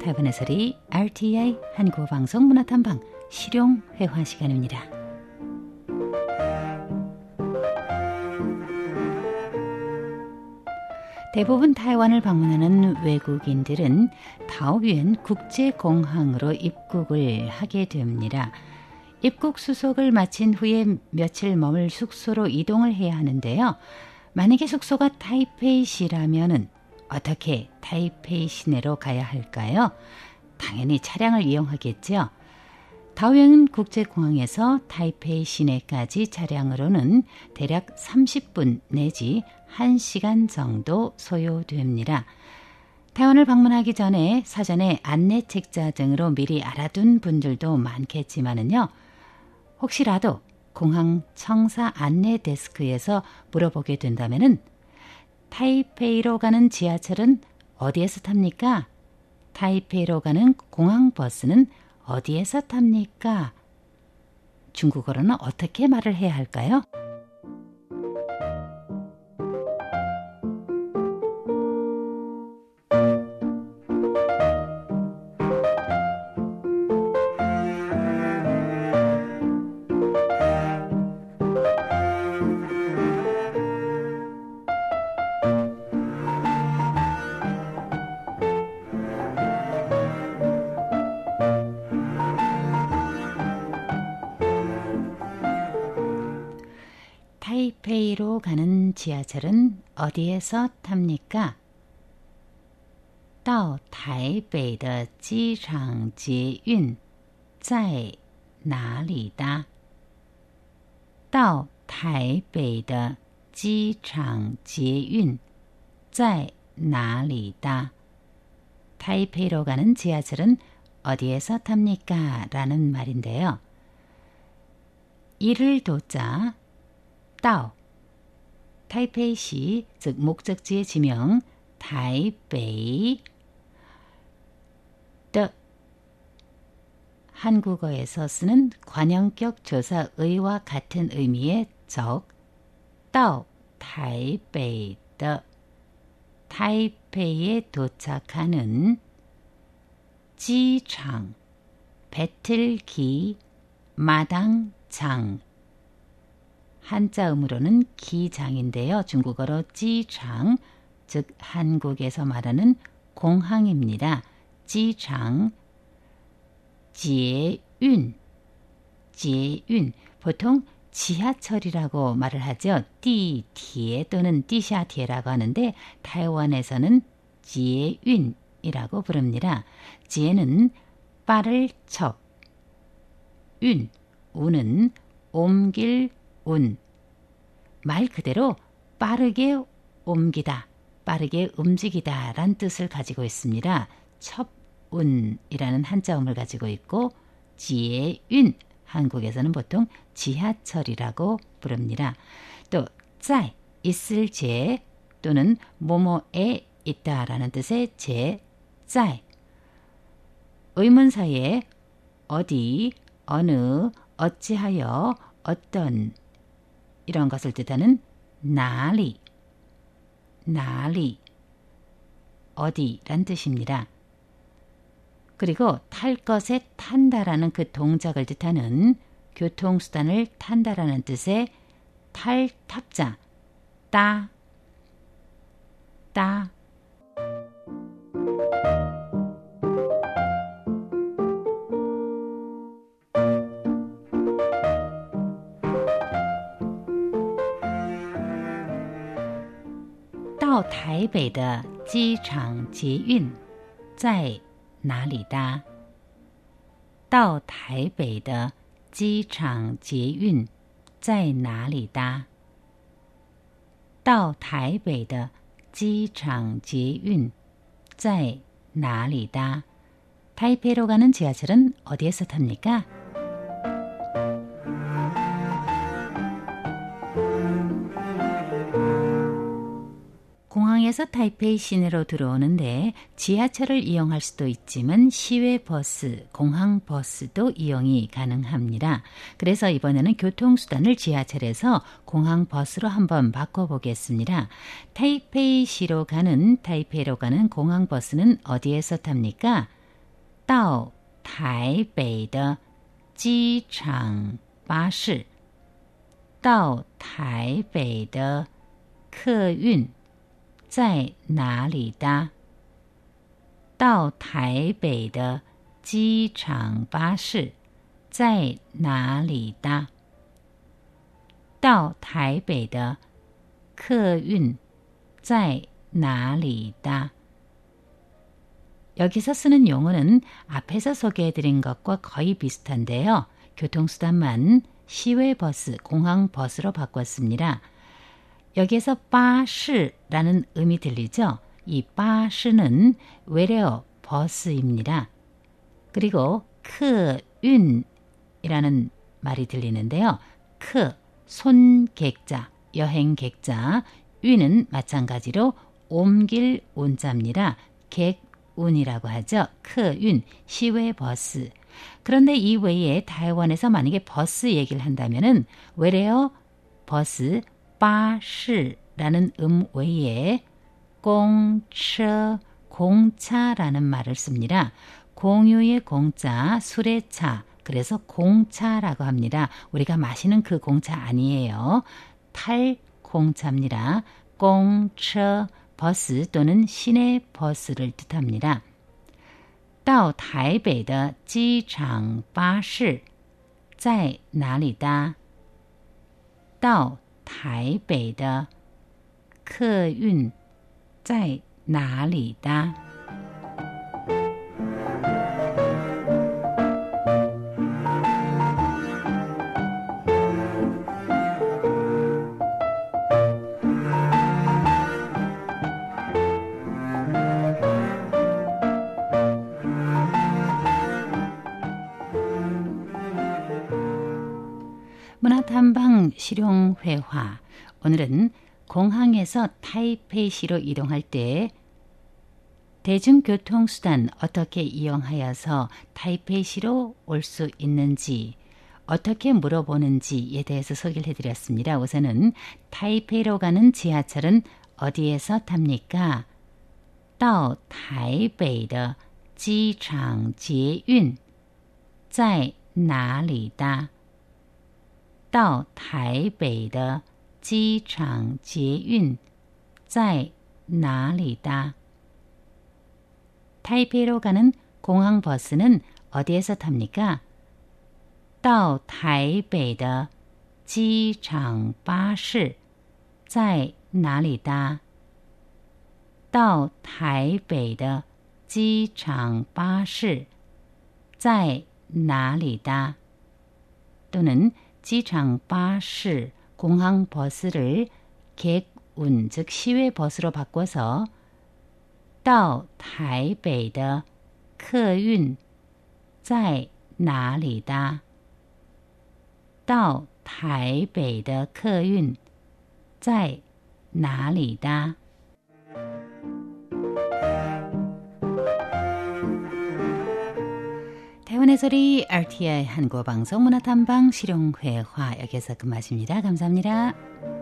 타이완의 소리 RTI 한국어방송 문화탐방 실용회화 시간입니다. 대부분 타이완을 방문하는 외국인들은 타오유엔 국제공항으로 입국을 하게 됩니다. 입국 수속을 마친 후에 며칠 머물 숙소로 이동을 해야 하는데요. 만약에 숙소가 타이페이시라면은 어떻게 타이페이 시내로 가야 할까요? 당연히 차량을 이용하겠죠. 타오유엔 국제공항에서 타이페이 시내까지 차량으로는 대략 30분 내지 1시간 정도 소요됩니다. 타이완을 방문하기 전에 사전에 안내 책자 등으로 미리 알아둔 분들도 많겠지만은요. 혹시라도 공항 청사 안내 데스크에서 물어보게 된다면은 타이페이로 가는 지하철은 어디에서 탑니까? 타이페이로 가는 공항 버스는 어디에서 탑니까? 중국어로는 어떻게 말을 해야 할까요? 타이페이로 가는 지하철은 어디에서 탑니까? 到台北的机场捷运在哪里搭？到台北的机场捷运在哪里搭？ 타이페이로 가는 지하철은 어디에서 탑니까? 라는 말인데요. 이를 도자 다 타이페이시, 즉 목적지의 지명 타이베이 더 한국어에서 쓰는 관형격 조사 의와 같은 의미의 적 다 타이베이 더 타이페이에 도착하는 지장 배틀기 마당장 한자음으로는 기장인데요. 중국어로 지장, 즉 한국에서 말하는 공항입니다. 지장,捷运, 보통 지하철이라고 말을 하죠. 띠티에 또는 띠샤티에라고 하는데 타이완에서는 捷运이라고 부릅니다. 지에는 빠를 척, 운은 옮길 운, 말 그대로 빠르게 옮기다, 빠르게 움직이다 란 뜻을 가지고 있습니다. 첩운이라는 한자음을 가지고 있고 지혜윤, 한국에서는 보통 지하철이라고 부릅니다. 또 짤, 있을 제 또는 뭐뭐에 있다라는 뜻의 제, 짤. 의문사에 어디, 어느, 어찌하여, 어떤 이런 것을 뜻하는 나리, 어디란 뜻입니다. 그리고 탈 것에 탄다라는 그 동작을 뜻하는 교통수단을 탄다라는 뜻의 탈탑자, 따. 到台北的机场捷运在哪里搭？到台北的机场捷运在哪里搭？到台北的机场捷运在哪里搭？ 타이페이로 가는 지하철은 어디에서 탑니까? 공항에서 타이페이 시내로 들어오는데 지하철을 이용할 수도 있지만 시외버스, 공항버스도 이용이 가능합니다. 그래서 이번에는 교통수단을 지하철에서 공항버스로 한번 바꿔보겠습니다. 타이페이시로 가는, 타이페이로 가는 공항버스는 어디에서 탑니까? 到台北的机场巴士到台北的客运在哪里搭？到台北的机场巴士在哪里搭？到台北的客运在哪里搭？ 여기서 쓰는 용어는 앞에서 소개해드린 것과 거의 비슷한데요. 교통수단만 시외버스, 공항버스로 바꿨습니다. 여기에서 바시라는 음이 들리죠? 이 바시는 외래어 버스입니다. 그리고 크윤이라는 말이 들리는데요. 크, 손객자, 여행객자, 윤은 마찬가지로 옮길 운자입니다. 객운이라고 하죠. 크윤, 시외버스. 그런데 이 외에 타이완에서 만약에 버스 얘기를 한다면은 외래어 버스, 바시라는 외에 공차, 공차라는 말을 씁니다. 공유의 공짜, 술의 차, 그래서 공차라고 합니다. 우리가 마시는 그 공차 아니에요. 탈 공차입니다. 공차 버스 또는 시내 버스를 뜻합니다. 到台北的机场巴士在哪里搭？到台北的客运在哪里搭？ 문화탐방 실용회화. 오늘은 공항에서 타이페이시로 이동할 때 대중교통수단 어떻게 이용하여서 타이페이시로 올 수 있는지, 어떻게 물어보는지에 대해서 소개를 해드렸습니다. 우선은 타이페이로 가는 지하철은 어디에서 탑니까? 到台北的机场捷运在哪里搭？到台北的机场捷运在哪里搭？ 타이페이로 가는 공항버스는 어디에서 탑니까? 到台北的机场巴士在哪里搭？到台北的机场巴士在哪里搭？ 또는 지장버스, 공항버스를 객운, 즉 시외버스로 바꿔서 到台北的客运在哪里搭？到台北的客运在哪里搭？ 태원의 소리 RTI 한국어방송 문화탐방 실용회화 여기서 끝마칩니다. 감사합니다.